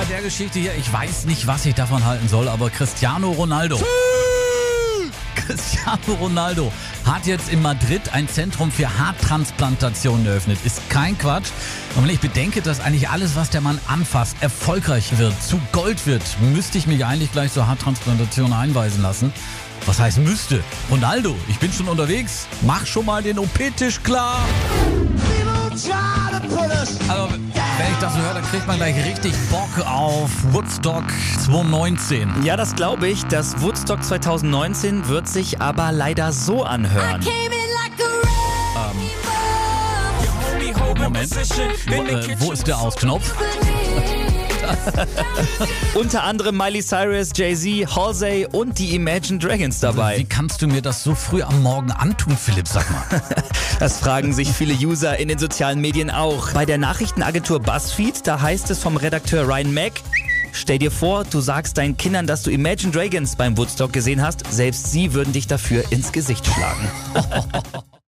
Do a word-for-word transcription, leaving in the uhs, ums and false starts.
bei der Geschichte hier, ich weiß nicht, was ich davon halten soll, aber Cristiano Ronaldo. Cristiano Ronaldo hat jetzt in Madrid ein Zentrum für Haartransplantationen eröffnet. Ist kein Quatsch. Und wenn ich bedenke, dass eigentlich alles, was der Mann anfasst, erfolgreich wird, zu Gold wird, müsste ich mich eigentlich gleich zur Haartransplantation einweisen lassen. Was heißt müsste? Ronaldo, ich bin schon unterwegs. Mach schon mal den O P-Tisch klar. Also, wenn ich das so höre, dann kriegt man gleich richtig Bock auf Woodstock zwanzig neunzehn. Ja, das glaube ich. Das Woodstock zwanzig neunzehn wird sich aber leider so anhören. Moment, wo, äh, wo ist der Ausknopf? Unter anderem Miley Cyrus, Jay-Z, Halsey und die Imagine Dragons dabei. Wie kannst du mir das so früh am Morgen antun, Philipp, sag mal? Das fragen sich viele User in den sozialen Medien auch. Bei der Nachrichtenagentur BuzzFeed, da heißt es vom Redakteur Ryan Mack: Stell dir vor, du sagst deinen Kindern, dass du Imagine Dragons beim Woodstock gesehen hast. Selbst sie würden dich dafür ins Gesicht schlagen.